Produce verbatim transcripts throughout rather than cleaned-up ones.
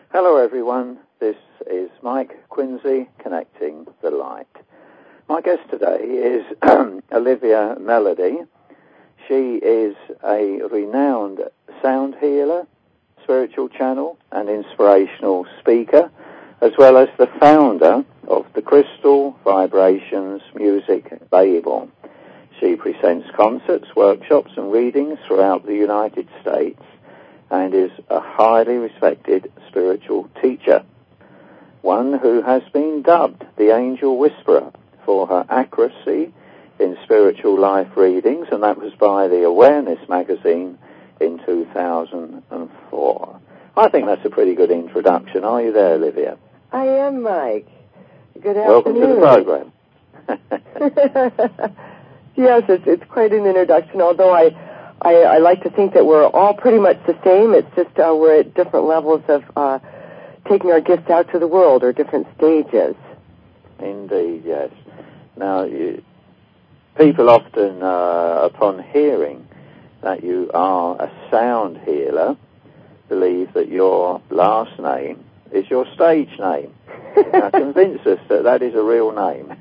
Hello everyone, this is Mike Quincy, Connecting the Light. My guest today is Olivia Melody. She is a renowned sound healer, spiritual channel and inspirational speaker, as well as the founder of the Crystal Vibrations Music Label. She presents concerts, workshops and readings throughout the United States and is a highly respected spiritual teacher, one who has been dubbed the Angel Whisperer for her accuracy in spiritual life readings, and that was by the Awareness magazine in two thousand four. I think that's a pretty good introduction. Are you there, Olivia? I am, Mike. Good afternoon. Welcome to the program. Yes, it's, it's quite an introduction, although I, I, I like to think that we're all pretty much the same. It's just uh, we're at different levels of uh, taking our gifts out to the world, or different stages. Indeed, yes. Now, you, people often, uh, upon hearing that you are a sound healer, believe that your last name is your stage name. Now, convince us that that is a real name.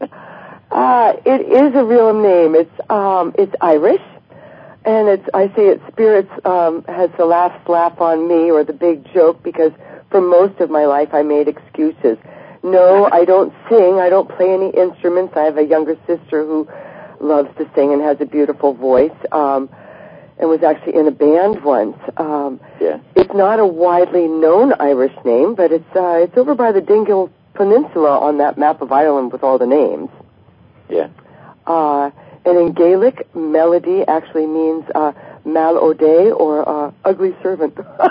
uh, it is a real name. It's um, it's Irish, and it's I say it spirits um, has the last laugh on me, or the big joke, because for most of my life I made excuses. No, I don't sing. I don't play any instruments. I have a younger sister who loves to sing and has a beautiful voice, um, and was actually in a band once. Um, yeah. It's not a widely known Irish name, but it's uh, it's over by the Dingle Peninsula on that map of Ireland with all the names. Yeah. Uh, and in Gaelic, melody actually means uh, mal o'day, or uh, ugly servant.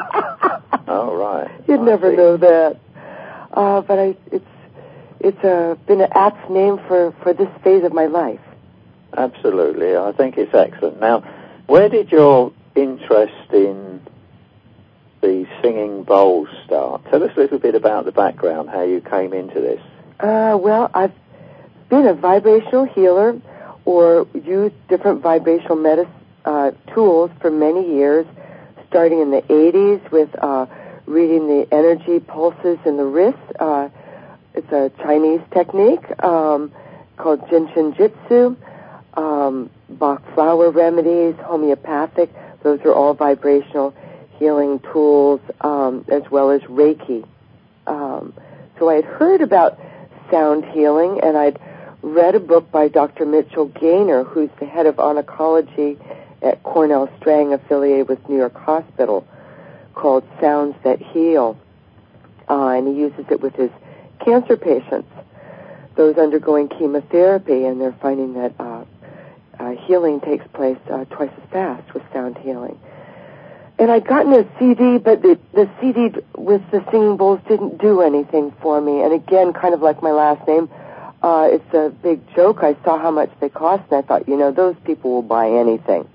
Oh, right. You'd I never see. know that. Uh, but I, it's it's uh, been an apt name for, for this phase of my life. Absolutely. I think it's excellent. Now, where did your interest in the singing bowls start? Tell us a little bit about the background, how you came into this. Uh, well, I've been a vibrational healer, or used different vibrational medicine uh, tools for many years, starting in the eighties with uh, reading the energy pulses in the wrist. Uh, it's a Chinese technique um, called Jinshin Jitsu. Um, Bach flower remedies, homeopathic. Those are all vibrational healing tools, um, as well as Reiki. Um, so I had heard about sound healing, and I'd read a book by Doctor Mitchell Gaynor, who's the head of oncology at Cornell Strang, affiliated with New York Hospital, called Sounds That Heal. Uh, and he uses it with his cancer patients, those undergoing chemotherapy, and they're finding that uh, uh, healing takes place uh, twice as fast with sound healing. And I'd gotten a C D, but the, the C D with the singing bowls didn't do anything for me. And again, kind of like my last name, uh, it's a big joke. I saw how much they cost, and I thought, you know, those people will buy anything.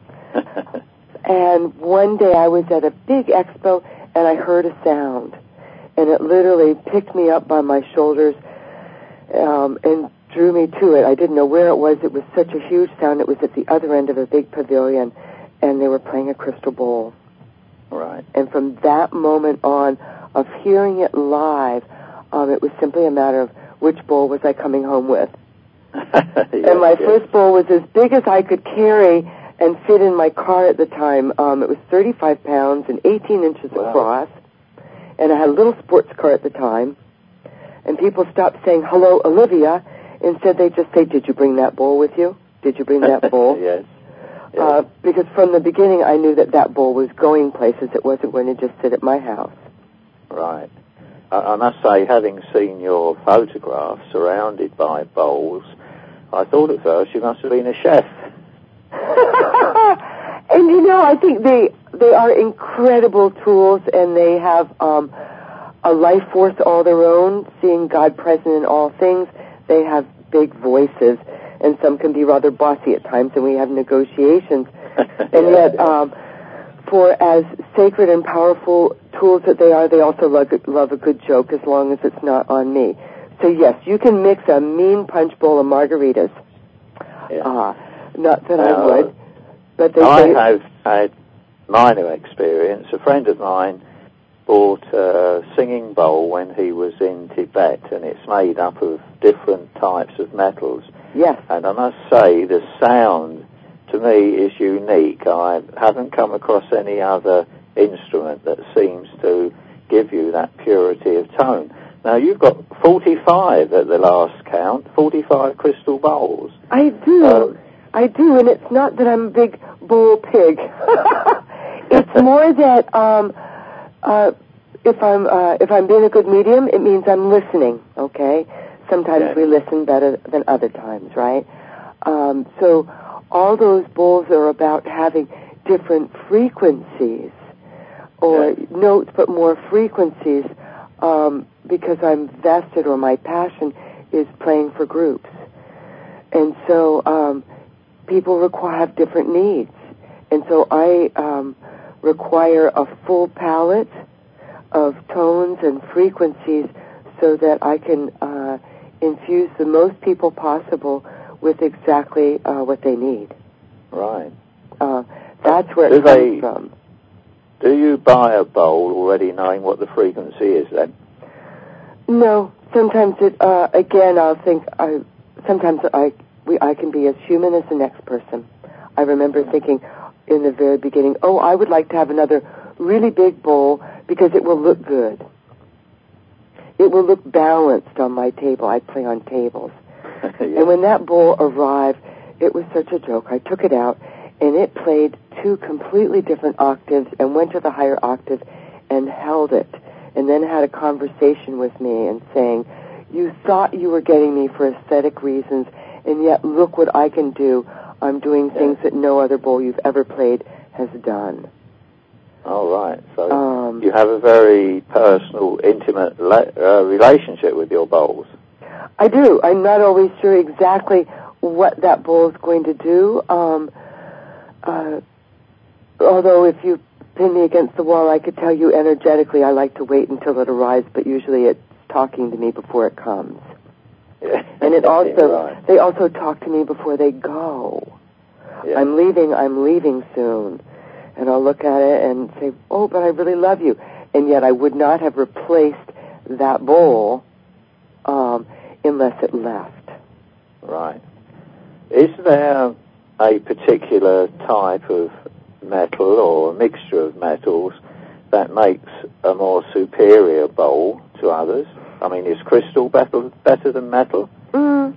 And one day I was at a big expo, and I heard a sound. And it literally picked me up by my shoulders um, and drew me to it. I didn't know where it was. It was such a huge sound. It was at the other end of a big pavilion, and they were playing a crystal bowl. Right. And from that moment on, of hearing it live, um, it was simply a matter of which bowl was I coming home with. yes, and my yes. first bowl was as big as I could carry and fit in my car at the time. Um, it was thirty-five pounds and eighteen inches wow. across. And I had a little sports car at the time. And people stopped saying, "Hello, Olivia." Instead, they just say, "Did you bring that bowl with you? Did you bring that bowl?" Yes. yes. Uh, because from the beginning, I knew that that bowl was going places. It wasn't going to just sit at my house. Right. I, I must say, having seen your photographs surrounded by bowls, I thought at first you must have been a chef. And you know, I think they they are incredible tools, and they have um, a life force all their own, seeing God present in all things. They have big voices, and some can be rather bossy at times, and we have negotiations. And yeah, yet, um, for as sacred and powerful tools that they are, they also love, love a good joke, as long as it's not on me. So yes, you can mix a mean punch bowl of margaritas. Yeah. Uh, not that now, I would, but they I say... have had minor experience. A friend of mine bought a singing bowl when he was in Tibet, and it's made up of different types of metals. Yes. And I must say, the sound, to me, is unique. I haven't come across any other instrument that seems to give you that purity of tone. Now, you've got forty-five at the last count, forty-five crystal bowls. I do. Uh, I do, and it's not that I'm a big bowl pig. It's more that um, uh, if I'm uh, if I'm being a good medium, it means I'm listening, okay? Sometimes okay. we listen better than other times, right? Um, so all those bowls are about having different frequencies, or okay. notes, but more frequencies, um, because I'm vested, or my passion is playing for groups. And so um, people require have different needs. And so I um, require a full palette of tones and frequencies so that I can uh, infuse the most people possible with exactly uh, what they need. Right. Uh, that's where do it comes they, from. Do you buy a bowl already knowing what the frequency is then? No. Sometimes it, uh, again, I'll think, I, sometimes I, we, I can be as human as the next person. I remember thinking in the very beginning, oh, I would like to have another really big bowl because it will look good. It will look balanced on my table. I play on tables. Yeah. And when that bowl arrived, it was such a joke. I took it out, and it played two completely different octaves and went to the higher octave and held it, and then had a conversation with me and saying, you thought you were getting me for aesthetic reasons, and yet look what I can do. I'm doing things that no other bowl you've ever played has done. All right. So um, you have a very personal, intimate le- uh, relationship with your bowls. I do. I'm not always sure exactly what that bowl is going to do. Um, uh, although if you pin me against the wall, I could tell you energetically I like to wait until it arrives, but usually it's talking to me before it comes. Yeah. And it also, right. they also talk to me before they go. Yeah. I'm leaving, I'm leaving soon. And I'll look at it and say, oh, but I really love you. And yet I would not have replaced that bowl um, unless it left. Right. Is there a particular type of metal or a mixture of metals that makes a more superior bowl to others? I mean, is crystal better, better than metal? Mm,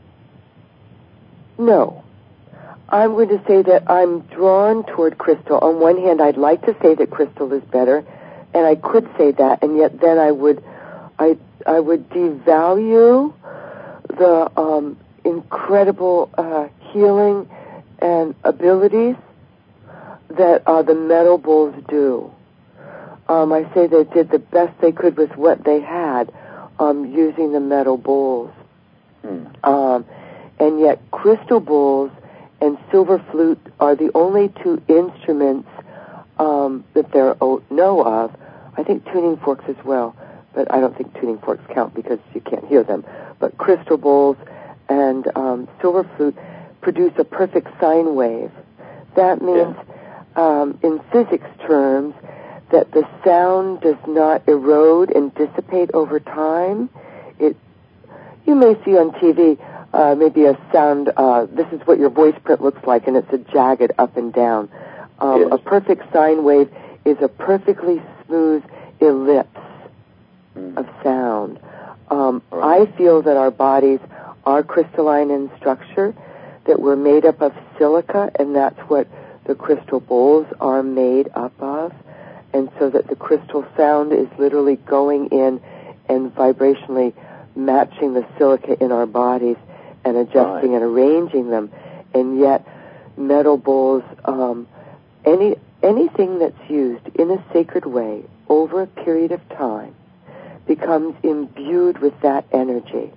no. I'm going to say that I'm drawn toward crystal. On one hand, I'd like to say that crystal is better, and I could say that, and yet then I would, I, I would devalue the um, incredible uh, healing and abilities that uh, the metal bowls do. Um, I say they did the best they could with what they had, um, using the metal bowls. Hmm. Um, and yet crystal bowls and silver flute are the only two instruments um, that there know of. I think tuning forks as well, but I don't think tuning forks count because you can't hear them. But crystal bowls and um, silver flute produce a perfect sine wave. That means, yeah. um, in physics terms, that the sound does not erode and dissipate over time. It, you may see on T V uh, maybe a sound, uh, this is what your voice print looks like, and it's a jagged up and down. Um, yes. A perfect sine wave is a perfectly smooth ellipse mm. of sound. Um, right. I feel that our bodies are crystalline in structure, that we're made up of silica, and that's what the crystal bowls are made up of. And so that the crystal sound is literally going in and vibrationally matching the silica in our bodies and adjusting right. and arranging them. And yet metal bowls, um, any anything that's used in a sacred way over a period of time becomes imbued with that energy.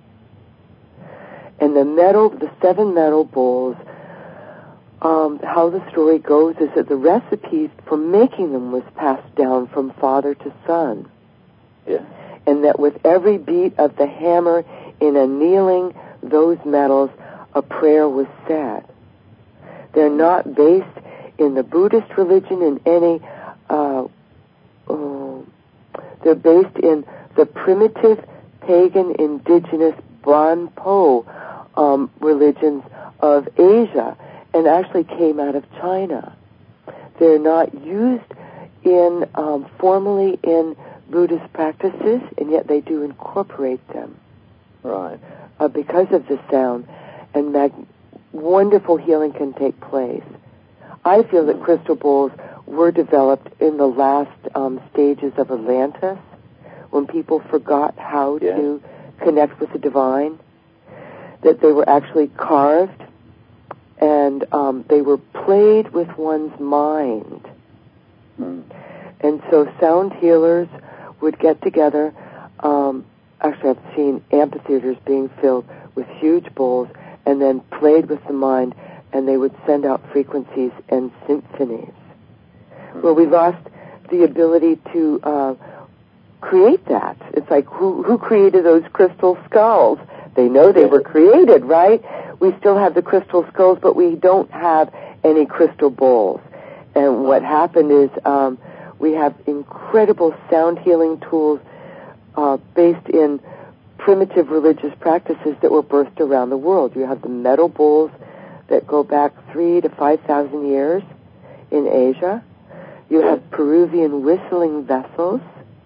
And the metal, the seven metal bowls, Um, how the story goes is that the recipes for making them was passed down from father to son. Yeah. And that with every beat of the hammer in annealing those metals, a prayer was said. They're not based in the Buddhist religion in any uh, uh, They're based in the primitive pagan indigenous Bonpo um, religions of Asia and actually came out of China. They're not used in um, formally in Buddhist practices, and yet they do incorporate them. Right. Uh, because of the sound, and mag- wonderful healing can take place. I feel that crystal bowls were developed in the last um, stages of Atlantis, when people forgot how yes. to connect with the divine, that they were actually carved, and um, they were played with one's mind. Mm. And so sound healers would get together. Um, actually, I've seen amphitheaters being filled with huge bowls and then played with the mind, and they would send out frequencies and symphonies. Mm. Well, we lost the ability to uh, create that. It's like, who, who created those crystal skulls? They know they were created, right? We still have the crystal skulls, but we don't have any crystal bowls. And what happened is um, we have incredible sound healing tools uh, based in primitive religious practices that were birthed around the world. You have the metal bowls that go back three to five thousand years in Asia. You have Peruvian whistling vessels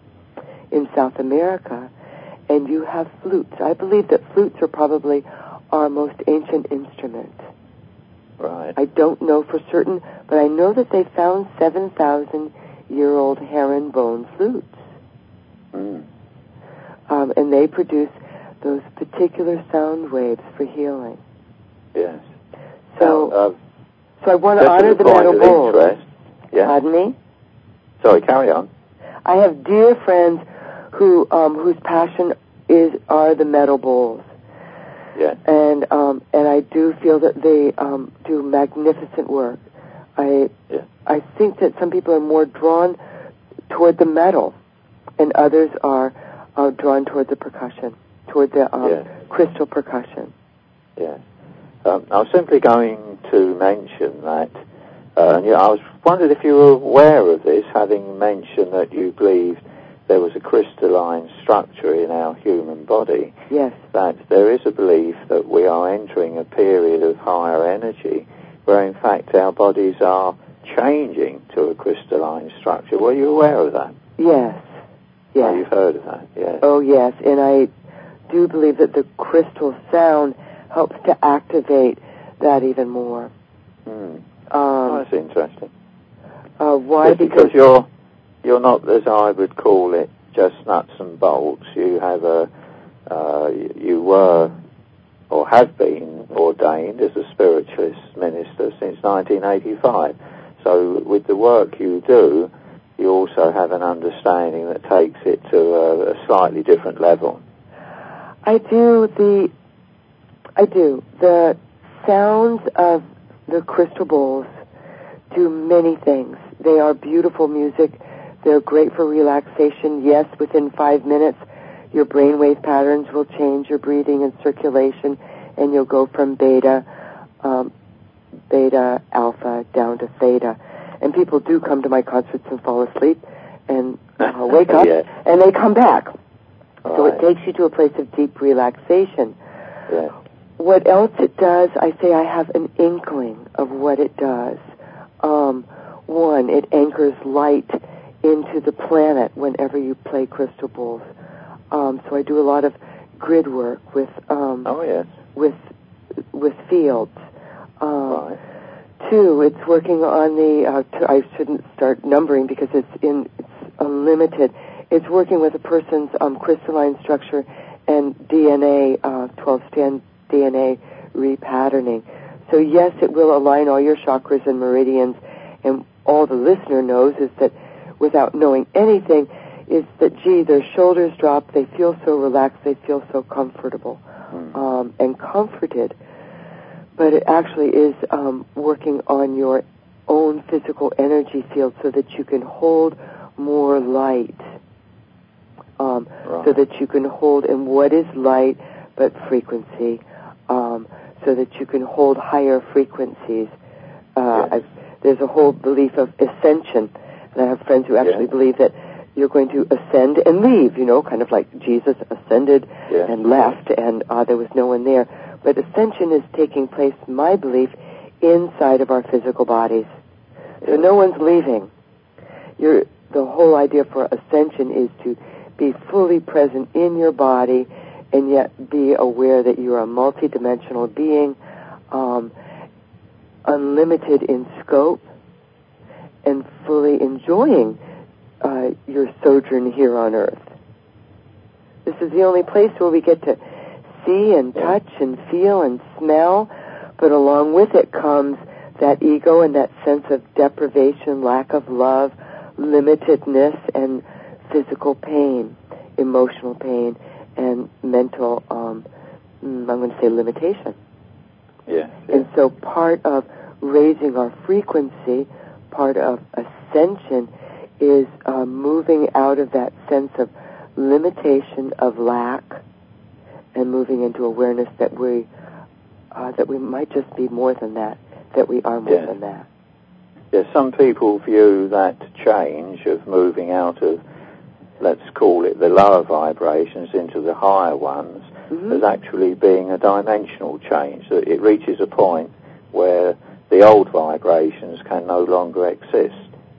in South America, and you have flutes. I believe that flutes are probably our most ancient instrument. Right. I don't know for certain, but I know that they found seven thousand year old herringbone flutes. Mm. Um, and they produce those particular sound waves for healing. Yes. So, now, uh, so I want to honor the metal bowls. Yeah. Pardon me? Sorry, carry on. I have dear friends who um, whose passion is are the metal bowls. Yeah. And um, and I do feel that they um, do magnificent work. I yeah. I think that some people are more drawn toward the metal, and others are uh, drawn toward the percussion, toward the um, yeah. crystal percussion. Yeah. Um, I was simply going to mention that, uh, and yeah, I was wondered if you were aware of this, having mentioned that you believed there was a crystalline structure in our human body. Yes. That there is a belief that we are entering a period of higher energy, where in fact our bodies are changing to a crystalline structure. Were you aware of that? Yes. Yes. Oh, you've heard of that, yes. Oh, yes, and I do believe that the crystal sound helps to activate that even more. Hmm. Um, oh, that's interesting. Uh, why? Just because, because you're you're not, as I would call it, just nuts and bolts. You have a uh, you were or have been ordained as a spiritualist minister since nineteen eighty-five. So with the work you do, you also have an understanding that takes it to a, a slightly different level. I do the, I do. The sounds of the crystal bowls do many things. They are beautiful music. They're great for relaxation. Yes, within five minutes, your brainwave patterns will change, your breathing and circulation, and you'll go from beta, um, beta, alpha, down to theta. And people do come to my concerts and fall asleep and uh, wake up, yes. and they come back. Right. So it takes you to a place of deep relaxation. Yes. What else it does, I say I have an inkling of what it does. Um, one, it anchors light into the planet whenever you play crystal bowls. Um, so I do a lot of grid work with um, oh yes with with fields. Um, right. Two, it's working on the. Uh, t- I shouldn't start numbering because it's in it's unlimited. It's working with a person's um, crystalline structure and D N A, uh, twelve-strand D N A repatterning. So yes, it will align all your chakras and meridians. And all the listener knows is that, without knowing anything, is that, gee, their shoulders drop, they feel so relaxed, they feel so comfortable mm. um, and comforted. But it actually is um, working on your own physical energy field so that you can hold more light. Um, right. So that you can hold in what is light but frequency, um, so that you can hold higher frequencies. Uh, yes. I've, there's a whole belief of ascension, and I have friends who actually yes. believe that you're going to ascend and leave, you know, kind of like Jesus ascended yeah. and left, and uh, there was no one there. But ascension is taking place, my belief, inside of our physical bodies. So no one's leaving. You're, the whole idea for ascension is to be fully present in your body and yet be aware that you are a multidimensional being, um, unlimited in scope, and fully enjoying uh, your sojourn here on Earth. This is the only place where we get to see and touch and feel and smell, but along with it comes that ego and that sense of deprivation, lack of love, limitedness, and physical pain, emotional pain, and mental, um, I'm going to say limitation. Yeah, yeah. And so part of raising our frequency, part of ascension, is uh, moving out of that sense of limitation, of lack, and moving into awareness that we uh, that we might just be more than that, that we are more yeah. than that. Yeah, some people view that change of moving out of, let's call it, the lower vibrations into the higher ones, mm-hmm. as actually being a dimensional change, that it reaches a point where the old vibrations can no longer exist.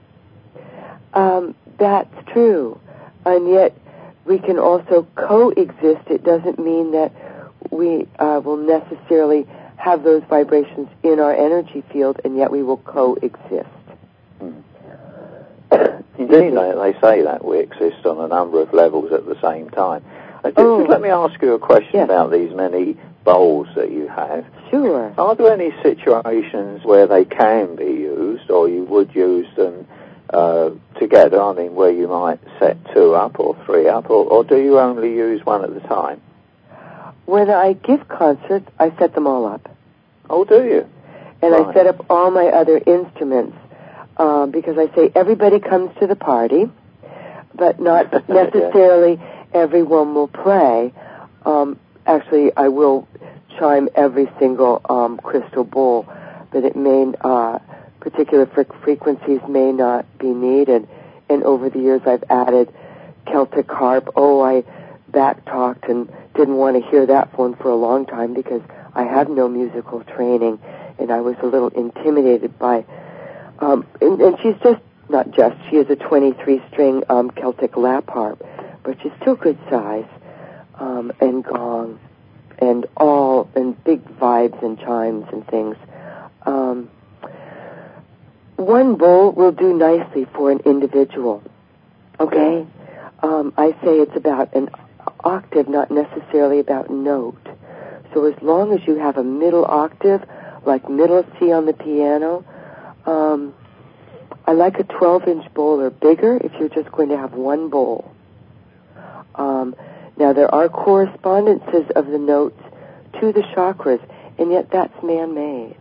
Um, that's true. And yet we can also coexist. It doesn't mean that we uh, will necessarily have those vibrations in our energy field, and yet we will coexist. Hmm. Indeed, they, they say that we exist on a number of levels at the same time. Uh, just, oh. just let me ask you a question yes. about these many bowls that you have. Sure. Are there any situations where they can be used, or you would use them uh, together? I mean, where you might set two up or three up, or, or do you only use one at a time? When I give concerts, I set them all up. Oh, do you? And right. I set up all my other instruments uh, because I say everybody comes to the party, but not necessarily yeah. everyone will play. Um, actually, I will chime every single um, crystal bowl, but it may uh, particular fre- frequencies may not be needed. And over the years, I've added Celtic harp. Oh, I back-talked and didn't want to hear that one for a long time because I have no musical training, and I was a little intimidated by, um, and, and she's just, not just, she is a twenty-three string um, Celtic lap harp, but she's still good size, um, and gong, and all, and big vibes and chimes and things. Um, one bowl will do nicely for an individual, okay? Um, I say it's about an octave, not necessarily about note. So as long as you have a middle octave, like middle C on the piano, um, I like a twelve-inch bowl or bigger if you're just going to have one bowl. Um, now, there are correspondences of the notes to the chakras, and yet that's man-made.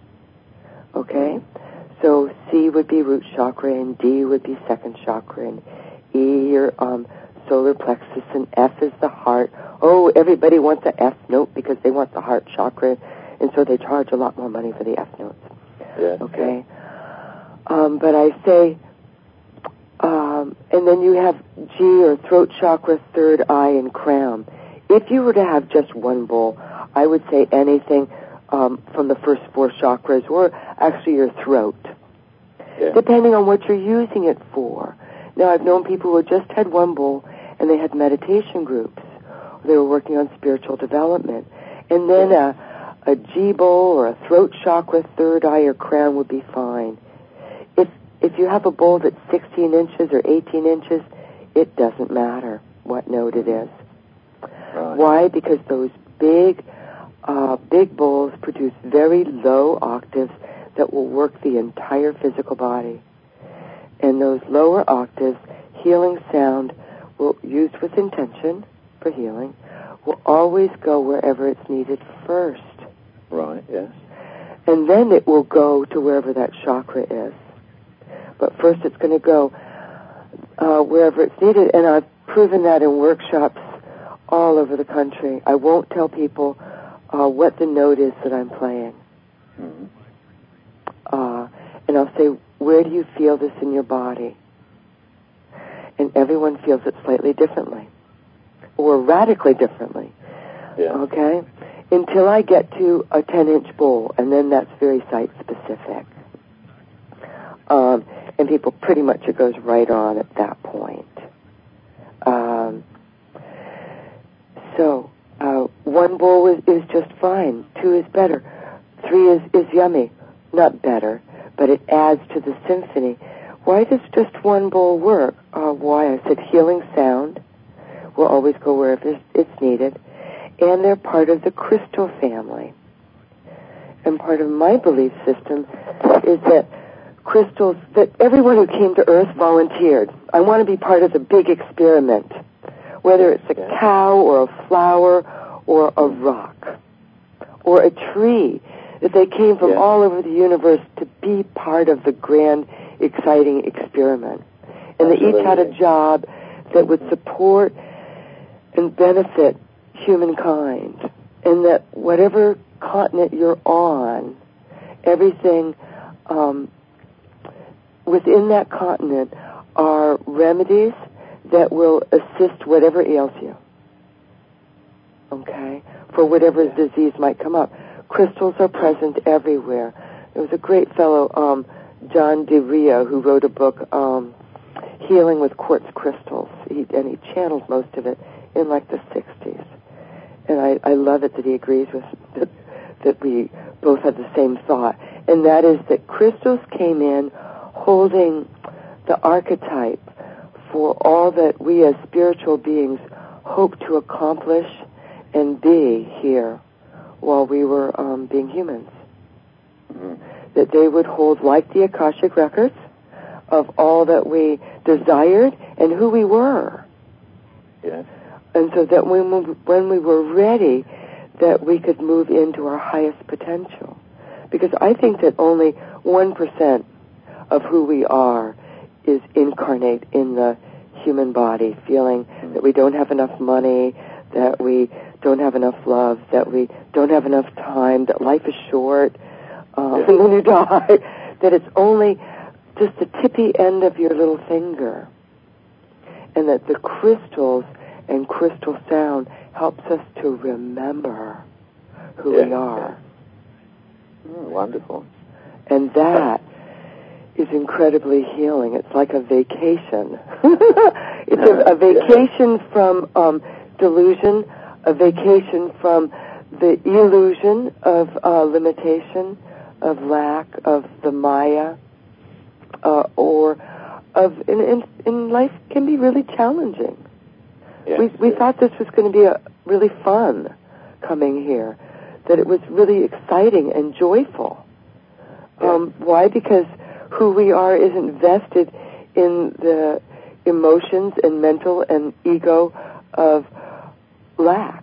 Okay? So C would be root chakra, and D would be second chakra, and E, your um, solar plexus, and F is the heart. Oh, everybody wants an F note because they want the heart chakra, and so they charge a lot more money for the F notes. Yeah. Okay? Um, but I say, um, and then you have G or throat chakra, third eye, and crown. If you were to have just one bowl, I would say anything um, from the first four chakras, or actually your throat, yeah. depending on what you're using it for. Now, I've known people who just had one bowl, and they had meditation groups. They were working on spiritual development. And then a, a G bowl or a throat chakra, third eye, or crown would be fine. If if you have a bowl that's sixteen inches or eighteen inches, it doesn't matter what note it is. Right. Why? Because those big, uh, big bowls produce very low octaves that will work the entire physical body. And those lower octaves, healing sound, will, used with intention for healing, will always go wherever it's needed first. Right, yes. And then it will go to wherever that chakra is. But first it's going to go uh, wherever it's needed, and I've proven that in workshops all over the country. I won't tell people uh, what the note is that I'm playing. Mm-hmm. Uh, and I'll say, where do you feel this in your body? And and everyone feels it slightly differently or radically differently. Yeah. Okay? Until I get to a ten-inch bowl, and then that's very site-specific. Um, and people pretty much, it goes right on at that point. Um, so, uh, one bowl is, is just fine. Two is better. Three is, is yummy. Not better, but it adds to the symphony. Why does just one bowl work? Uh, why? I said healing sound will always go wherever it's needed. And they're part of the crystal family. And part of my belief system is that crystals, that everyone who came to Earth volunteered. I want to be part of the big experiment, whether it's a cow or a flower or a rock or a tree, that they came from yeah. all over the universe to be part of the grand, exciting experiment. And Absolutely. They each had a job that would support and benefit humankind, and that whatever continent you're on, everything um, within that continent are remedies that will assist whatever ails you, okay, for whatever yeah. disease might come up. Crystals are present everywhere. There was a great fellow, um, John DeRio, who wrote a book, um, Healing with Quartz Crystals, he, and he channeled most of it in like the sixties. And I, I love it that he agrees with that, that we both have the same thought. And that is that crystals came in holding the archetype for all that we as spiritual beings hope to accomplish and be here while we were um, being humans. Mm-hmm. That they would hold, like the Akashic records, of all that we desired and who we were. Yes. And so that when we, when we were ready, that we could move into our highest potential. Because I think that only one percent of who we are is incarnate in the human body, feeling that we don't have enough money, that we don't have enough love, that we don't have enough time, that life is short, uh, yeah. and then you die, that it's only just the tippy end of your little finger. And that the crystals and crystal sound helps us to remember who yeah. we are. Mm, wonderful. And that is incredibly healing. It's like a vacation. It's a, a vacation yeah. from um, delusion, a vacation from the illusion of uh, limitation, of lack, of the Maya, uh, or of in, in, in life can be really challenging. Yes, we we yes. thought this was going to be a, really fun coming here, that it was really exciting and joyful. Yes. Um, why? Because who we are isn't vested in the emotions and mental and ego of lack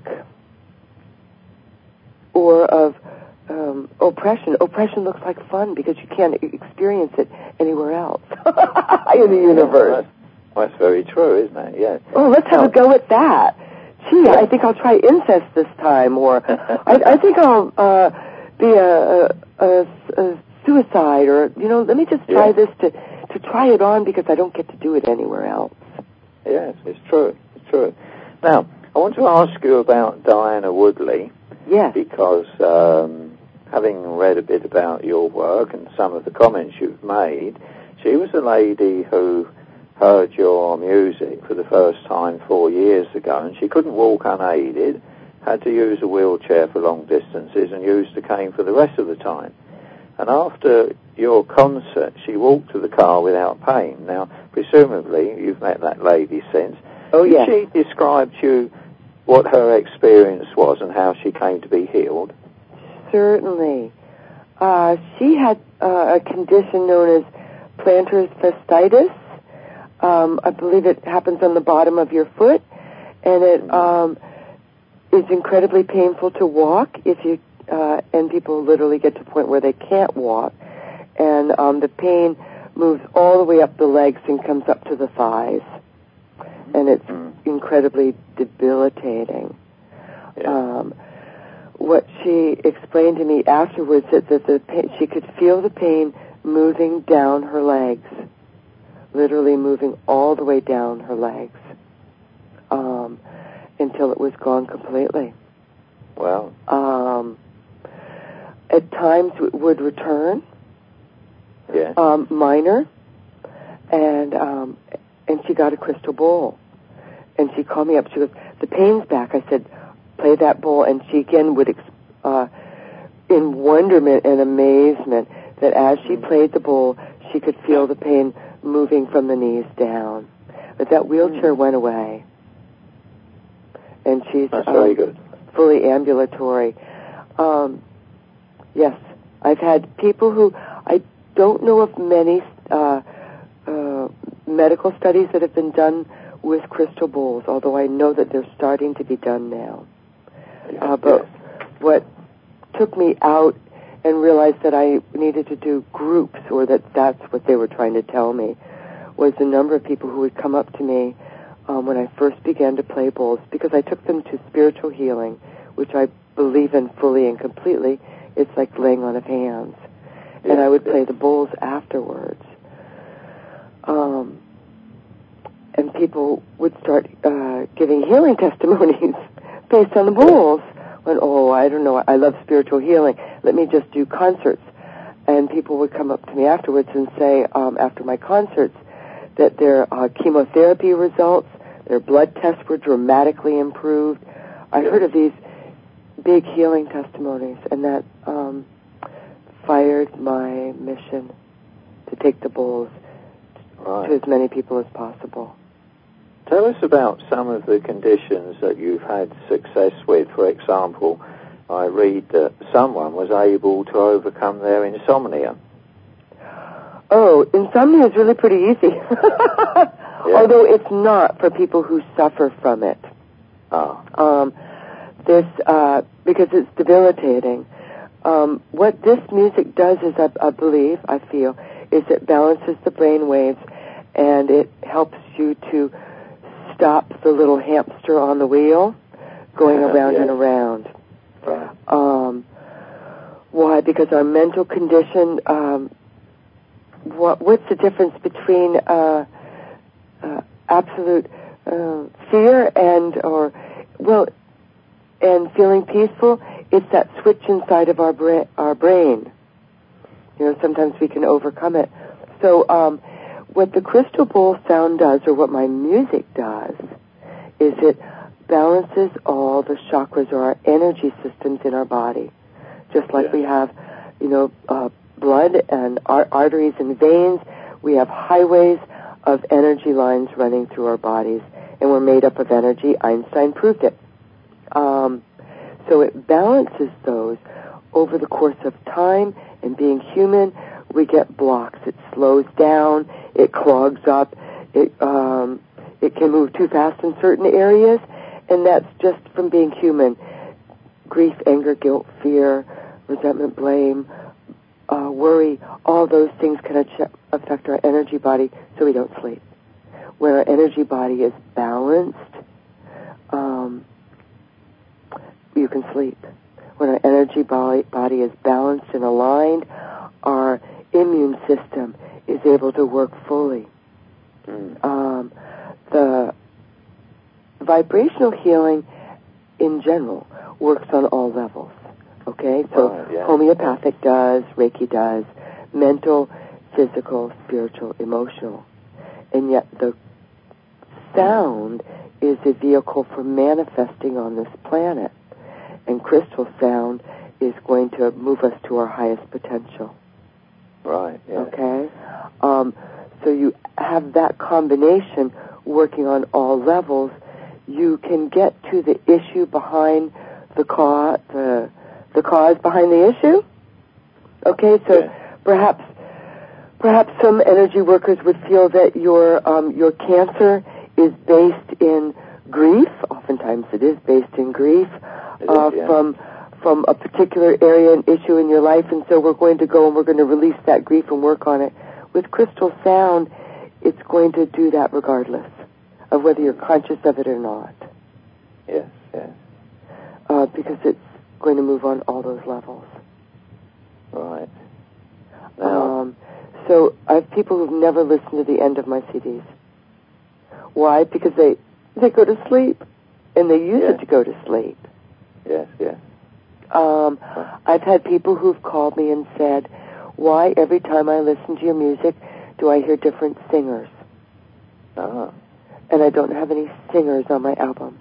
or of um, oppression. Oppression looks like fun because you can't experience it anywhere else in the universe. That's, that's very true, isn't it? Yes. Oh, let's have now, a go at that. Gee, yeah. I think I'll try incest this time, or I, I think I'll uh, be a, a, a suicide, or, you know, let me just try yeah. this to, to try it on because I don't get to do it anywhere else. Yes, it's true. It's true. Now, I want to ask you about Diana Woodley. Yes. Because um, having read a bit about your work and some of the comments you've made, she was a lady who heard your music for the first time four years ago, and she couldn't walk unaided, had to use a wheelchair for long distances, and used a cane for the rest of the time. And after your concert, she walked to the car without pain. Now, presumably, you've met that lady since. Oh, yes. She described to you what her experience was and how she came to be healed. Certainly. Uh, she had uh, a condition known as plantar fasciitis. Um, I believe it happens on the bottom of your foot, and it um, is incredibly painful to walk if you uh, and people literally get to the point where they can't walk, and um, the pain moves all the way up the legs and comes up to the thighs, and it's mm-hmm. incredibly debilitating. Yeah. Um, what she explained to me afterwards is that the pain, she could feel the pain moving down her legs, literally moving all the way down her legs um, until it was gone completely. Wow. Um, at times it would return, yeah. um, minor, and um, and she got a crystal bowl. And she called me up. She goes, the pain's back. I said, play that bowl. And she again would, ex- uh, in wonderment and amazement, that as she played the bowl, she could feel the pain moving from the knees down. But that wheelchair mm. went away. And she's That's um, very good. fully ambulatory. Um, yes, I've had people who, I don't know of many uh, uh, medical studies that have been done with crystal bowls, although I know that they're starting to be done now. Yes, uh, but yes. what took me out and realized that I needed to do groups, or that that's what they were trying to tell me, was the number of people who would come up to me um, when I first began to play bowls, because I took them to spiritual healing, which I believe in fully and completely. It's like laying on of hands. Yes, and I would yes. play the bowls afterwards. Um, and people would start uh, giving healing testimonies based on the bowls. When, oh, I don't know, I love spiritual healing. Let me just do concerts. And people would come up to me afterwards and say, um, after my concerts, that their uh, chemotherapy results, their blood tests were dramatically improved. I heard of these big healing testimonies, and that um, fired my mission to take the bowls right. to as many people as possible. Tell us about some of the conditions that you've had success with. For example, I read that someone was able to overcome their insomnia. Oh, insomnia is really pretty easy. yeah. Although it's not for people who suffer from it. Ah. Um, this, uh, because it's debilitating. Um, what this music does is, I, I believe, I feel, is it balances the brain waves, and it helps you to stop the little hamster on the wheel going uh, around yes. and around. Right. Um, why? Because our mental condition, um, what, what's the difference between uh, uh, absolute uh, fear and, or, well, and feeling peaceful? It's that switch inside of our, bra- our brain. You know, sometimes we can overcome it. So, um, what the crystal bowl sound does, or what my music does, is it balances all the chakras, or our energy systems in our body. Just like yes. we have, you know, uh, blood and ar- arteries and veins, we have highways of energy lines running through our bodies, and we're made up of energy. Einstein proved it. Um, so it balances those over the course of time, and being human, we get blocks. It slows down, it clogs up, it um, it can move too fast in certain areas, and that's just from being human. Grief, anger, guilt, fear, resentment, blame, uh, worry, all those things can ach- affect our energy body, so we don't sleep. When our energy body is balanced, um, you can sleep. When our energy body, body is balanced and aligned, our immune system is able to work fully. Mm. Um, the vibrational healing in general works on all levels. Okay? So right, yeah. homeopathic does, Reiki does, mental, physical, spiritual, emotional. And yet the sound is a vehicle for manifesting on this planet. And crystal sound is going to move us to our highest potential. Right, yeah. Okay? Um, so you have that combination working on all levels. You can get to the issue behind the cause, the, the cause behind the issue. Okay, so yeah. perhaps perhaps some energy workers would feel that your um, your cancer is based in grief. Oftentimes it is based in grief. Uh, is, yeah. from from a particular area and issue in your life, and so we're going to go and we're going to release that grief and work on it. With crystal sound, it's going to do that regardless of whether you're conscious of it or not. Yes, yes. Uh, because it's going to move on all those levels. Right. Now, Um, So I have people who've never listened to the end of my C Ds. Why? Because they they go to sleep, and they use yes. it to go to sleep. Yes, yes. Um, I've had people who've called me and said, why every time I listen to your music do I hear different singers? Ah. And I don't have any singers on my album.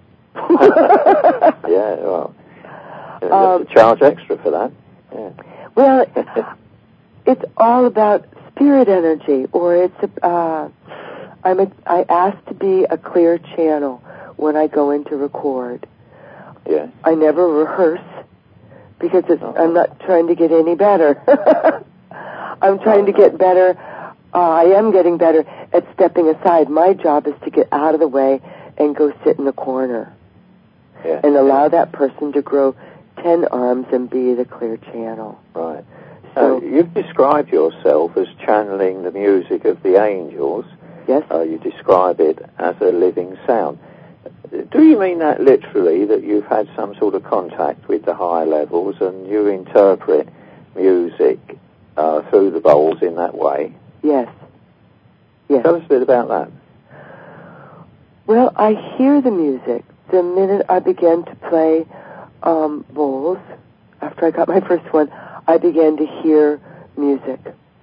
Yeah, well, you have um, to charge extra for that. Yeah. Well, it's all about spirit energy, or it's uh, I'm a, I ask to be a clear channel when I go in to record. Yeah. I never rehearse because it's, uh-huh. I'm not trying to get any better. I'm trying to get better. Uh, I am getting better at stepping aside. My job is to get out of the way and go sit in the corner yeah. and allow yeah. that person to grow ten arms and be the clear channel. Right. So uh, you've described yourself as channeling the music of the angels. Yes. Uh, you describe it as a living sound. Do you mean that literally, that you've had some sort of contact with the higher levels and you interpret music uh, through the bowls in that way? Yes. Yes. Tell us a bit about that. Well, I hear the music the minute I began to play um, bowls. After I got my first one, I began to hear music.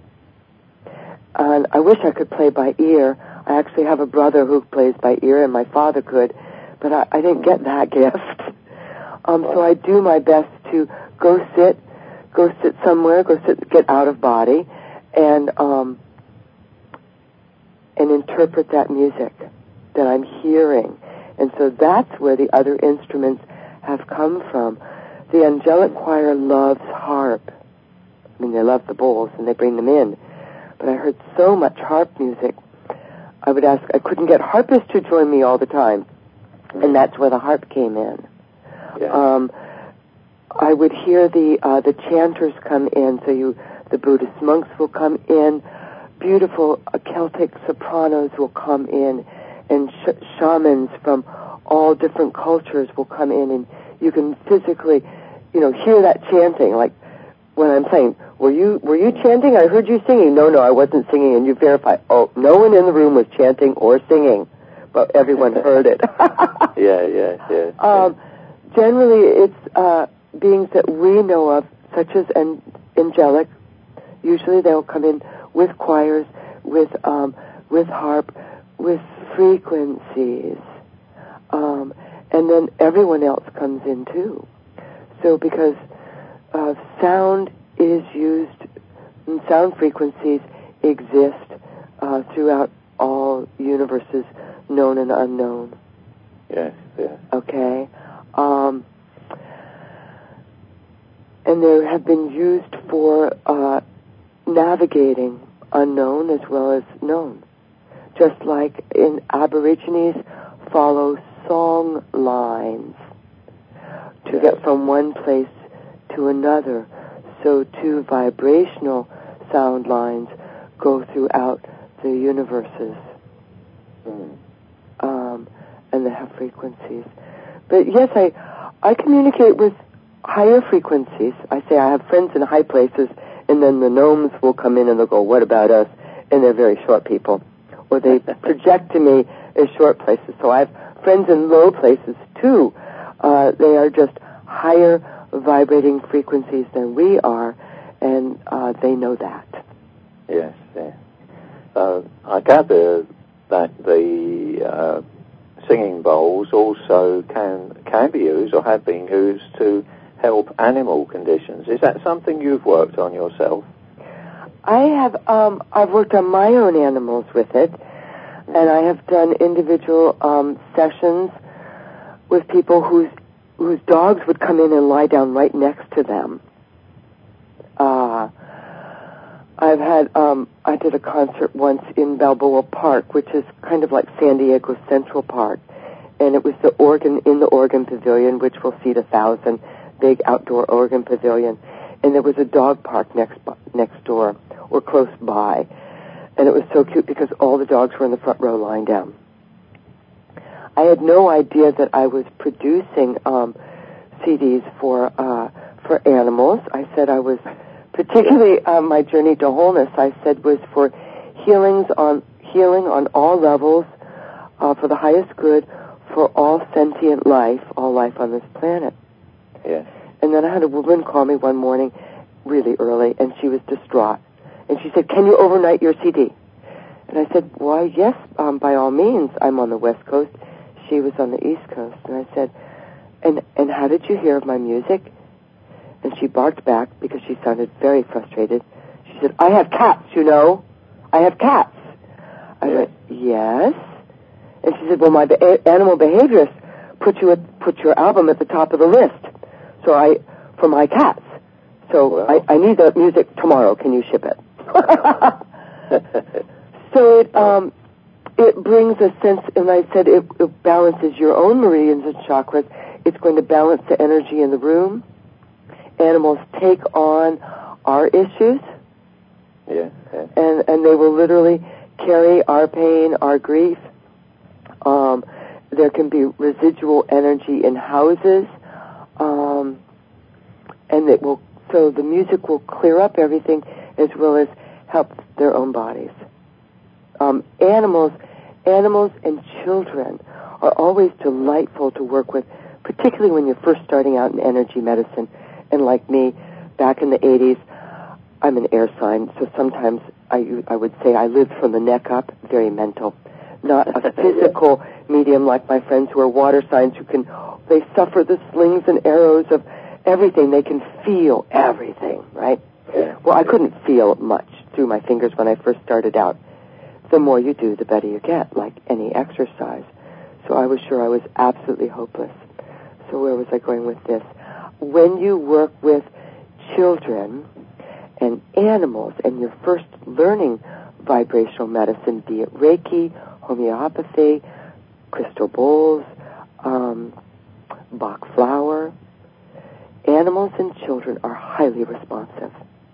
And I wish I could play by ear. I actually have a brother who plays by ear, and my father could, but I, I didn't get that gift. Um, so I do my best to go sit, go sit somewhere, go sit, get out of body, and um, and interpret that music that I'm hearing. And so that's where the other instruments have come from. The angelic choir loves harp. I mean, they love the bowls, and they bring them in. But I heard so much harp music, I would ask, I couldn't get harpists to join me all the time. And that's where the harp came in. Yeah. Um, I would hear the uh, the chanters come in, so you, the Buddhist monks will come in, beautiful uh, Celtic sopranos will come in, and sh- shamans from all different cultures will come in, and you can physically, you know, hear that chanting, like when I'm saying, were you were you chanting? I heard you singing. No, no, I wasn't singing, and you verify, oh, no one in the room was chanting or singing, but everyone heard it. yeah, yeah, yeah. Um, yeah. Generally, it's uh, beings that we know of, such as an angelic. Usually they'll come in with choirs, with um, with harp, with frequencies. Um, and then everyone else comes in too. So because uh, sound is used, and sound frequencies exist uh, throughout all universes, known and unknown. Yes, yes. Okay? Um, and they have been used for uh, navigating unknown as well as known. Just like in Aborigines follow song lines to yes. get from one place to another. So too vibrational sound lines go throughout the universes. Mm. Um, and they have frequencies. But yes, I I communicate with higher frequencies. I say I have friends in high places, and then the gnomes will come in and they'll go, what about us? And they're very short people. Or they project to me as short places. So I have friends in low places, too. Uh, they are just higher vibrating frequencies than we are, and uh, they know that. Yes, yes. Uh, I gather that the uh, singing bowls also can can be used or have been used to help animal conditions. Is that something you've worked on yourself? I have. Um, I've worked on my own animals with it, and I have done individual um, sessions with people whose whose dogs would come in and lie down right next to them. Uh, I've had. Um, I did a concert once in Balboa Park, which is kind of like San Diego Central Park, and it was the organ in the Organ Pavilion, which will seat a thousand, big outdoor organ pavilion, and there was a dog park next next door or close by, and it was so cute because all the dogs were in the front row lying down. I had no idea that I was producing um, C Ds for uh, for animals. I said I was particularly uh, my journey to wholeness, I said, was for healings on healing on all levels, uh, for the highest good, for all sentient life, all life on this planet. Yeah. And then I had a woman call me one morning, really early, and she was distraught. And she said, "Can you overnight your C D?" And I said, "Why, yes, um, by all means. I'm on the West Coast. She was on the East Coast." And I said, and, and how did you hear of my music? And she barked back because she sounded very frustrated. She said, "I have cats, you know. I have cats." I yeah. went, "Yes?" And she said, "Well, my be- animal behaviorist put you at, put your album at the top of the list. So I, for my cats. So well. I, I need the music tomorrow. Can you ship it?" So it um, it brings a sense, and I said it, it balances your own meridians and chakras. It's going to balance the energy in the room. Animals take on our issues, yeah, yeah. and and they will literally carry our pain, our grief. Um, there can be residual energy in houses, um, and it will. So the music will clear up everything as well as help their own bodies. Um, animals, animals and children are always delightful to work with, particularly when you're first starting out in energy medicine. And like me, back in the eighties, I'm an air sign, so sometimes I, I would say I lived from the neck up, very mental. Not a physical medium like my friends who are water signs who can, they suffer the slings and arrows of everything. They can feel everything, right? Yeah. Well, I couldn't feel much through my fingers when I first started out. The more you do, the better you get, like any exercise. So I was sure I was absolutely hopeless. So where was I going with this? When you work with children and animals and you're first learning vibrational medicine, be it Reiki, homeopathy, crystal bowls, um, Bach flower, animals and children are highly responsive.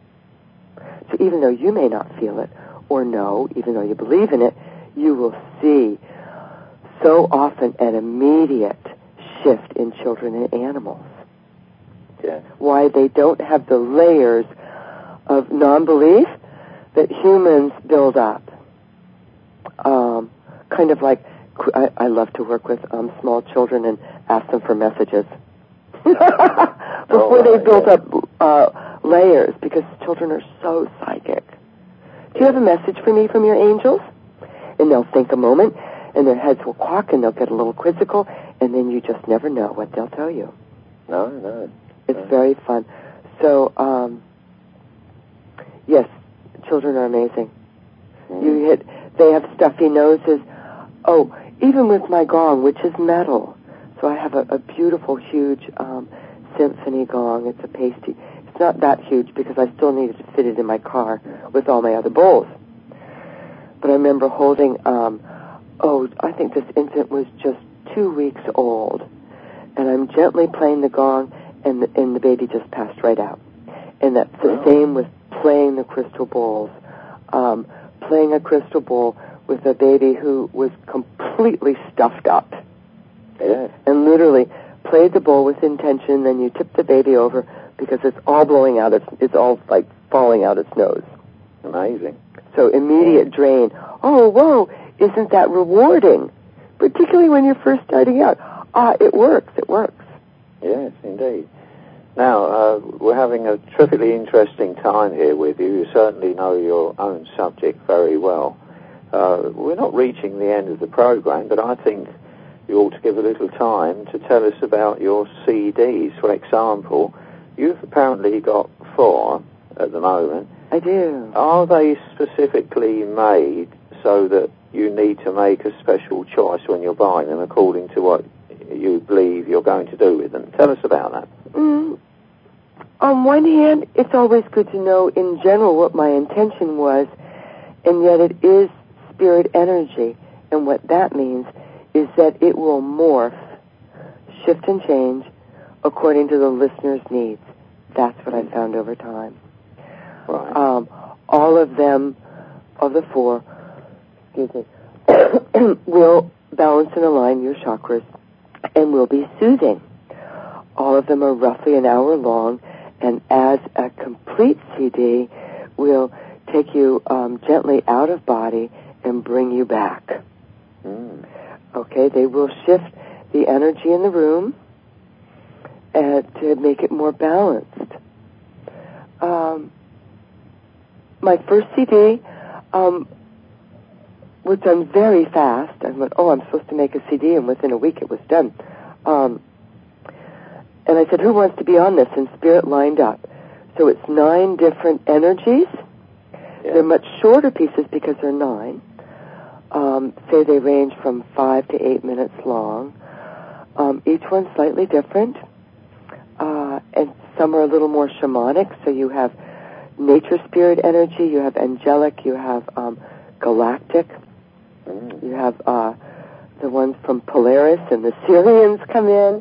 So even though you may not feel it or know, even though you believe in it, you will see so often an immediate shift in children and animals. Yeah. Why they don't have the layers of non-belief that humans build up. Um, kind of like, I, I love to work with um, small children and ask them for messages. Before oh, they right, build yeah. up uh, layers, because children are so psychic. Do you have a message for me from your angels? And they'll think a moment, and their heads will quack, and they'll get a little quizzical, and then you just never know what they'll tell you. No, no. It's no. very fun. So, um, yes, children are amazing. Mm. You hit, they have stuffy noses. Oh, even with my gong, which is metal. So I have a, a beautiful, huge um, symphony gong. It's a pasty. It's not that huge because I still needed to fit it in my car with all my other bowls. But I remember holding, um, oh, I think this infant was just two weeks old. And I'm gently playing the gong, and the, and the baby just passed right out. And that's the wow. same with playing the crystal bowls. Um, playing a crystal bowl with a baby who was completely stuffed up. Yeah. And literally played the bowl with intention, then you tip the baby over because it's all blowing out, its, it's all like falling out its nose. Amazing. So immediate drain. Oh, whoa, isn't that rewarding? Particularly when you're first starting out. Ah, it works, it works. Yes, indeed. Now, uh, we're having a terrifically interesting time here with you. You certainly know your own subject very well. Uh, we're not reaching the end of the program, but I think you ought to give a little time to tell us about your C Ds. For example, you've apparently got four at the moment. I do. Are they specifically made so that you need to make a special choice when you're buying them according to what you believe you're going to do with them? Tell us about that. Mm. On one hand, it's always good to know in general what my intention was, and yet it is spirit energy. And what that means is that it will morph, shift and change according to the listener's needs. That's what I found over time. Right. Um, all of them, of the four, excuse me, will balance and align your chakras and will be soothing. All of them are roughly an hour long, And as a complete C D, will take you um, gently out of body and bring you back. Mm. Okay, they will shift the energy in the room uh, to make it more balanced. Um, my first C D um, was done very fast. I went, oh, I'm supposed to make a C D, and within a week it was done. Um, and I said, who wants to be on this? And Spirit lined up. So it's nine different energies. Yeah. They're much shorter pieces because they're nine. Um, say they range from five to eight minutes long. Um, each one's slightly different. Uh, and some are a little more shamanic. So you have nature spirit energy, you have angelic, you have um, galactic. Mm. You have uh, the ones from Polaris and the Syrians come in.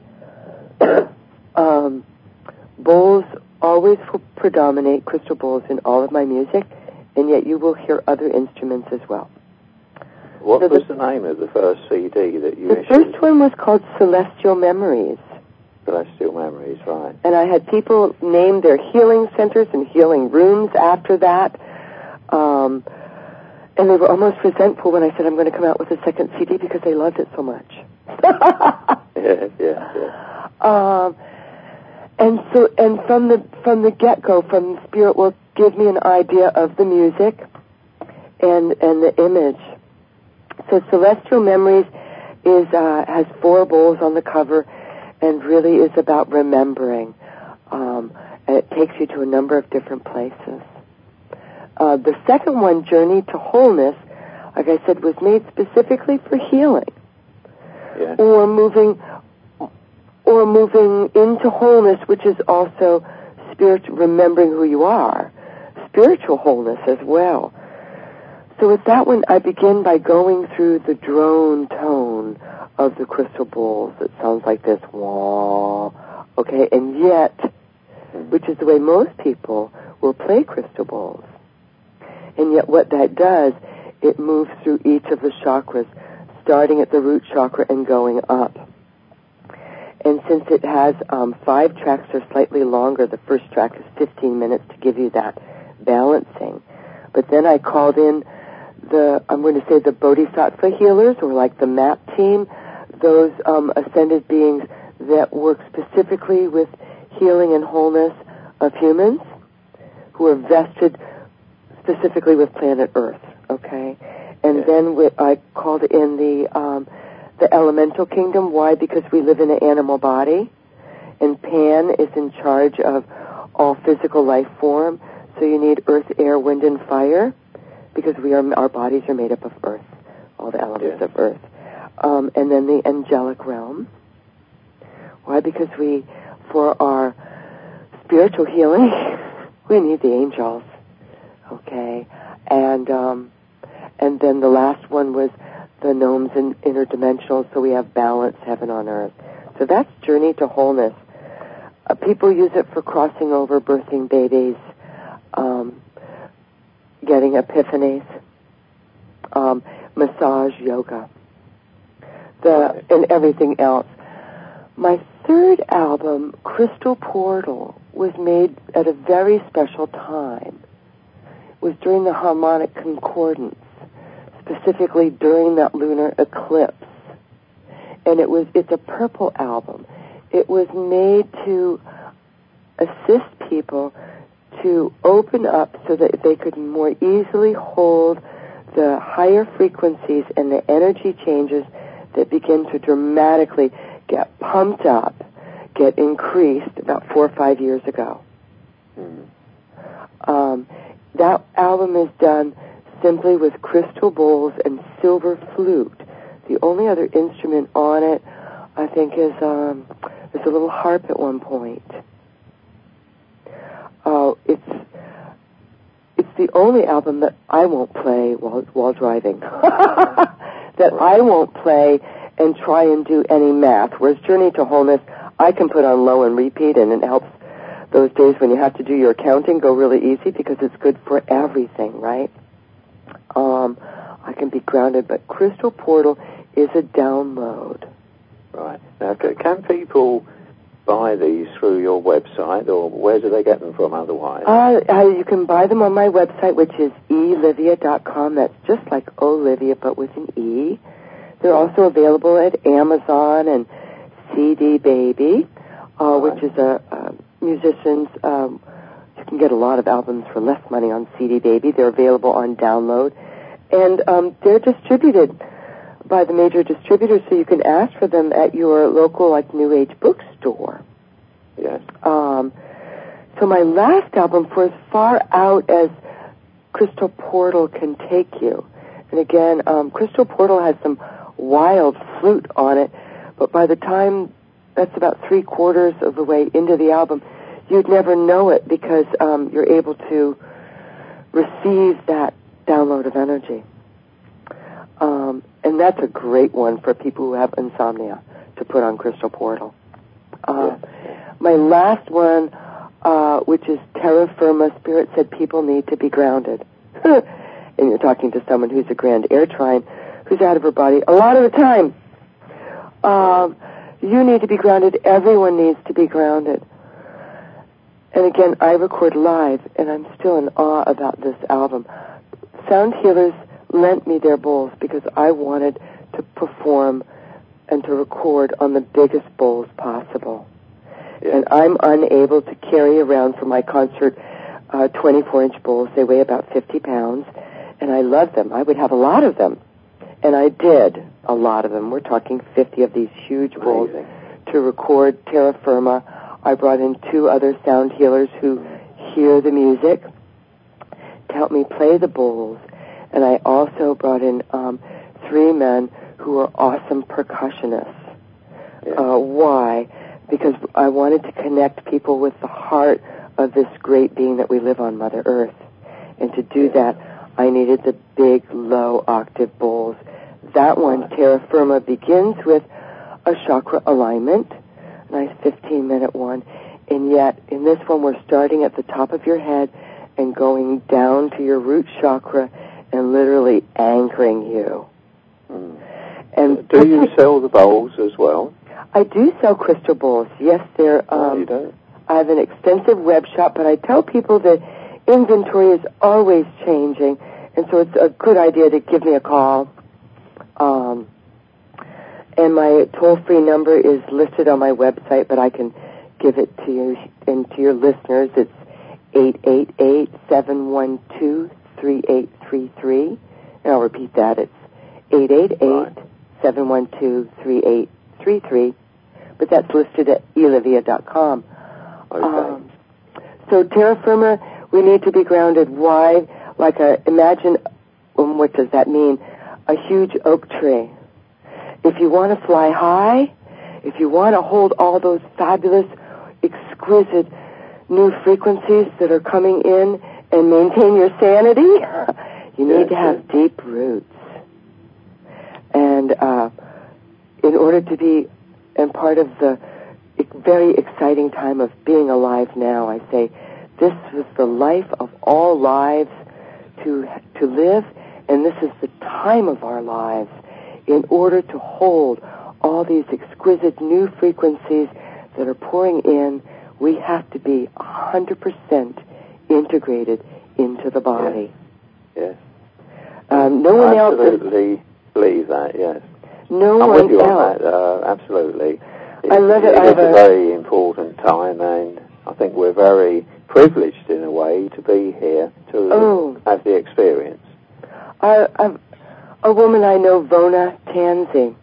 um, bowls always predominate, crystal bowls, in all of my music, and yet you will hear other instruments as well. What so was the, the name of the first C D that you the issued? The first one was called Celestial Memories. Celestial Memories, right. And I had people name their healing centers and healing rooms after that. Um, and they were almost resentful when I said I'm going to come out with a second C D because they loved it so much. yeah, yeah, yeah. Um, and so, and from the from the get-go, from Spirit will give me an idea of the music and and the image. So Celestial Memories is uh, has four bowls on the cover, and really is about remembering. Um, and it takes you to a number of different places. Uh, the second one, Journey to Wholeness, like I said, was made specifically for healing, yeah. or moving, or moving into wholeness, which is also spiritual, remembering who you are, spiritual wholeness as well. So with that one, I begin by going through the drone tone of the crystal bowls. It sounds like this, wah, okay, and yet, which is the way most people will play crystal bowls. And yet what that does, it moves through each of the chakras, starting at the root chakra and going up. And since it has um, five tracks or slightly longer, the first track is fifteen minutes to give you that balancing. But then I called in the, I'm going to say the Bodhisattva healers, or like the MAP team, those um, ascended beings that work specifically with healing and wholeness of humans, who are vested specifically with planet Earth, okay? And yeah. then we, I called in the um, the elemental kingdom. Why? Because we live in an animal body, and Pan is in charge of all physical life form, so you need earth, air, wind, and fire, because we are our bodies are made up of earth, all the elements yeah. of earth. Um, and then the angelic realm. Why? Because we, for our spiritual healing, we need the angels. Okay, and um, and then the last one was the gnomes and interdimensional, so we have balance, heaven on earth. So that's Journey to Wholeness. Uh, people use it for crossing over, birthing babies, um, getting epiphanies, um, massage, yoga, the and everything else. My third album, Crystal Portal, was made at a very special time. Was during the harmonic concordance, specifically during that lunar eclipse. And it was, it's a purple album. It was made to assist people to open up so that they could more easily hold the higher frequencies and the energy changes that begin to dramatically get pumped up, get increased about four or five years ago. Mm-hmm. Um, That album is done simply with crystal bowls and silver flute. The only other instrument on it, I think, is um, there's a little harp at one point. Uh, it's it's the only album that I won't play while while driving. That I won't play and try and do any math. Whereas Journey to Wholeness, I can put on low and repeat, and it helps those days when you have to do your accounting go really easy because it's good for everything, right? Um, I can be grounded, but Crystal Portal is a download. Right. Now, can people buy these through your website, or where do they get them from otherwise? Uh, uh, you can buy them on my website, which is e livia dot com. That's just like Olivia, but with an E. They're also available at Amazon and C D Baby, uh, right. which is a, a musician's... Um, you can get a lot of albums for less money on C D Baby. They're available on download. And um, they're distributed by the major distributors, so you can ask for them at your local, like, New Age bookstore. Yes. Um, so my last album, for as far out as Crystal Portal can take you, and again, um, Crystal Portal has some wild flute on it, but by the time that's about three quarters of the way into the album, you'd never know it because um, you're able to receive that download of energy. Um, and that's a great one for people who have insomnia to put on Crystal Portal. Uh, yes. My last one, uh, which is Terra Firma, Spirit said people need to be grounded. And you're talking to someone who's a Grand Air Trine, who's out of her body a lot of the time. Um, you need to be grounded. Everyone needs to be grounded. And again, I record live, and I'm still in awe about this album. Sound healers lent me their bowls because I wanted to perform and to record on the biggest bowls possible. Yeah. And I'm unable to carry around for my concert uh, twenty-four inch bowls. They weigh about fifty pounds, and I love them. I would have a lot of them, and I did a lot of them. We're talking fifty of these huge bowls to record Terra Firma. I brought in two other sound healers who hear the music to help me play the bowls. And I also brought in um, three men who are awesome percussionists. Yeah. Uh, why? Because I wanted to connect people with the heart of this great being that we live on, Mother Earth. And to do that, I needed the big, low octave bowls. That one, Terra Firma, begins with a chakra alignment, a nice fifteen-minute one. And yet, in this one, we're starting at the top of your head and going down to your root chakra and literally anchoring you. Mm. And do you sell the bowls as well? I do sell crystal bowls. Yes, they're. Um, oh, you do? I have an extensive web shop, but I tell people that inventory is always changing, and so it's a good idea to give me a call. Um, and my toll-free number is listed on my website, but I can give it to you and to your listeners. It's eight eight eight, seven one two, three eight three three. And I'll repeat that. It's eight eight eight, seven one two, three eight three three. But that's listed at e livia dot com. Okay. Um, so Terra Firma, we need to be grounded. Why? Like a, imagine, um, what does that mean? A huge oak tree. If you want to fly high, if you want to hold all those fabulous, exquisite new frequencies that are coming in and maintain your sanity, you need yes, to have yes. deep roots. And uh, in order to be and part of the very exciting time of being alive now, I say, this was the life of all lives to to live, and this is the time of our lives in order to hold all these exquisite new frequencies that are pouring in. We have to be one hundred percent integrated into the body. Yes. yes. Um, no one else... Absolutely believe that, yes. No I'm one with you else. on that, uh, absolutely. It, I love it. It is a a very important time, and I think we're very privileged in a way to be here to oh. have the experience. I, I've, a woman I know, Vona Tansey,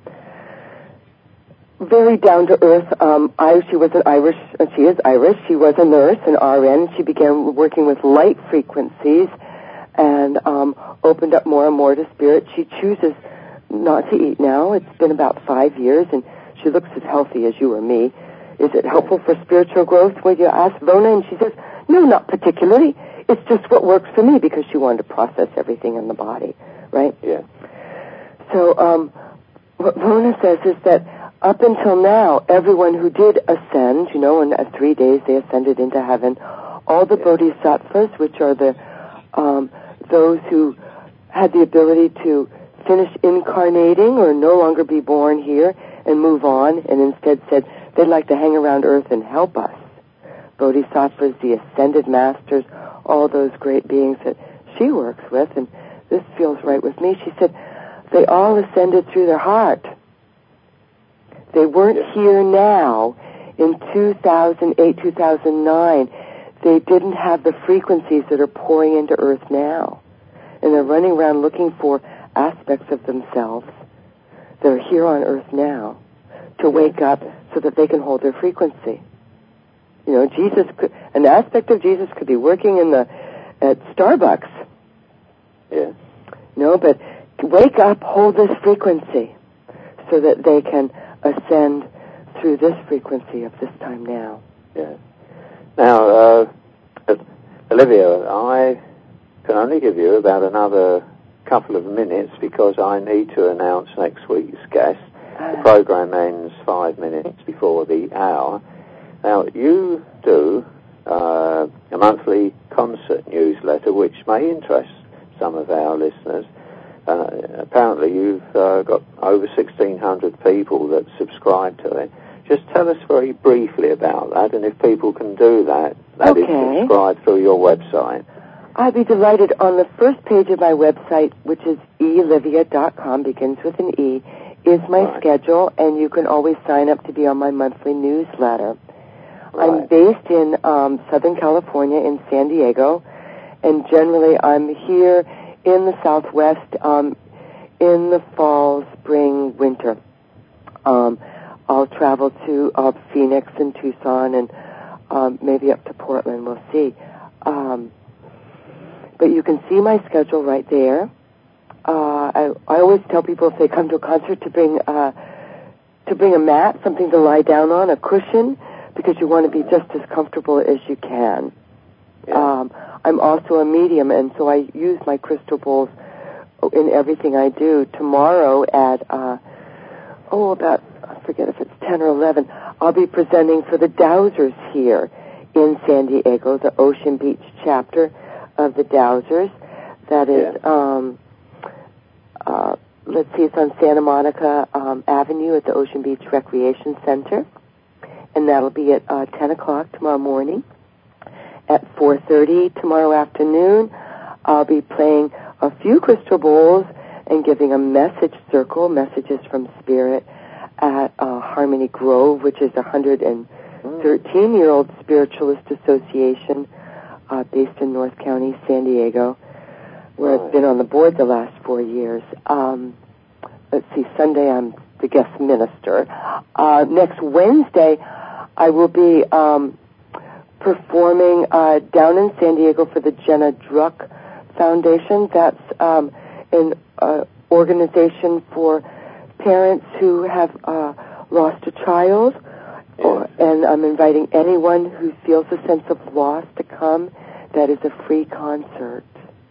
very down to earth. Um, I, she was an Irish. Uh, she is Irish. She was a nurse, an R N. She began working with light frequencies, and um, opened up more and more to spirit. She chooses not to eat now. It's been about five years, and she looks as healthy as you or me. Is it helpful for spiritual growth? Well, you ask Vona, and she says, no, not particularly. It's just what works for me, because she wanted to process everything in the body, right? Yeah. So um, what Vona says is that up until now, everyone who did ascend, you know, in uh, three days they ascended into heaven, all the yeah. bodhisattvas, which are the um, those who had the ability to finish incarnating or no longer be born here and move on, and instead said, they'd like to hang around Earth and help us. Bodhisattvas, the ascended masters, all those great beings that she works with, and this feels right with me. She said they all ascended through their heart. They weren't yes. here now in two thousand eight, two thousand nine. They didn't have the frequencies that are pouring into Earth now. And they're running around looking for aspects of themselves that are here on Earth now to wake up so that they can hold their frequency. You know, Jesus could, an aspect of Jesus could be working in the at Starbucks. Yeah. No, but wake up, hold this frequency so that they can ascend through this frequency of this time now. Yeah. Now, uh, Olivia, I can only give you about another couple of minutes because I need to announce next week's guest. The program ends five minutes before the hour. Now, you do uh, a monthly concert newsletter which may interest some of our listeners. Uh, apparently, you've uh, got over sixteen hundred people that subscribe to it. Just tell us very briefly about that, and if people can do that, that okay. is subscribe through your website. I'd be delighted. On the first page of my website, which is e livia dot com, begins with an E, is my right. schedule, and you can always sign up to be on my monthly newsletter. Right. I'm based in um, Southern California, in San Diego, and generally I'm here in the Southwest um, in the fall, spring, winter. Um, I'll travel to uh, Phoenix and Tucson and um, maybe up to Portland. We'll see. Um, but you can see my schedule right there. Uh, I, I always tell people if they come to a concert to bring uh, to bring a mat, something to lie down on, a cushion, because you want to be just as comfortable as you can. Yeah. Um, I'm also a medium, and so I use my crystal bowls in everything I do. Tomorrow at, uh, oh, about, I forget if it's ten or eleven, I'll be presenting for the Dowsers here in San Diego, the Ocean Beach chapter of the Dowsers. That is, yeah. um, uh, let's see, it's on Santa Monica um, Avenue at the Ocean Beach Recreation Center. And that'll be at uh, ten o'clock tomorrow morning. At four thirty tomorrow afternoon, I'll be playing a few crystal bowls and giving a message circle, messages from Spirit, at uh, Harmony Grove, which is a one hundred thirteen-year-old spiritualist association uh, based in North County, San Diego, where I've been on the board the last four years. Um, let's see, Sunday I'm the guest minister. Uh, next Wednesday, I will be um, performing uh, down in San Diego for the Jenna Druck Foundation. That's um, an uh, organization for parents who have uh, lost a child. Yes. Or, and I'm inviting anyone who feels a sense of loss to come. That is a free concert.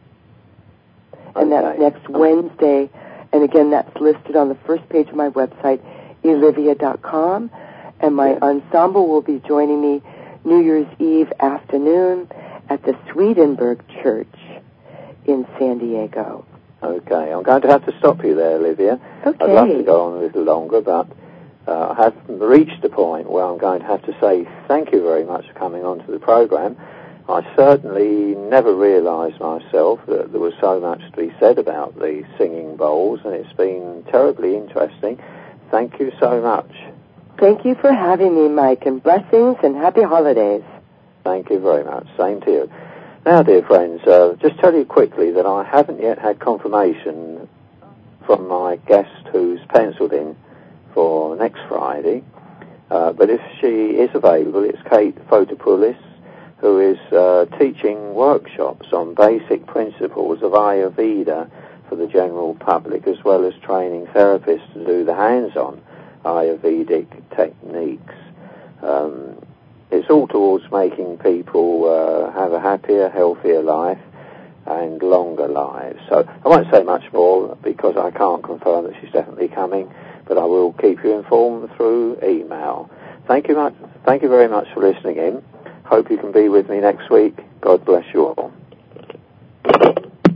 And okay. that's next Wednesday. And again, that's listed on the first page of my website, e livia dot com. And my yes. ensemble will be joining me New Year's Eve afternoon at the Swedenborg Church in San Diego. Okay, I'm going to have to stop you there, Olivia. Okay. I'd love to go on a little longer, but uh, I have reached a point where I'm going to have to say thank you very much for coming onto the program. I certainly never realised myself that there was so much to be said about the singing bowls, and it's been terribly interesting. Thank you so much. Thank you for having me, Mike, and blessings and happy holidays. Thank you very much. Same to you. Now, dear friends, uh, just tell you quickly that I haven't yet had confirmation from my guest who's penciled in for next Friday, uh, but if she is available, it's Kate Fotopoulos, who is uh, teaching workshops on basic principles of Ayurveda for the general public, as well as training therapists to do the hands-on Ayurvedic techniques. Um, it's all towards making people uh, have a happier, healthier life and longer lives. So I won't say much more because I can't confirm that she's definitely coming, but I will keep you informed through email. Thank you much. Thank you very much for listening in. Hope you can be with me next week. God bless you all.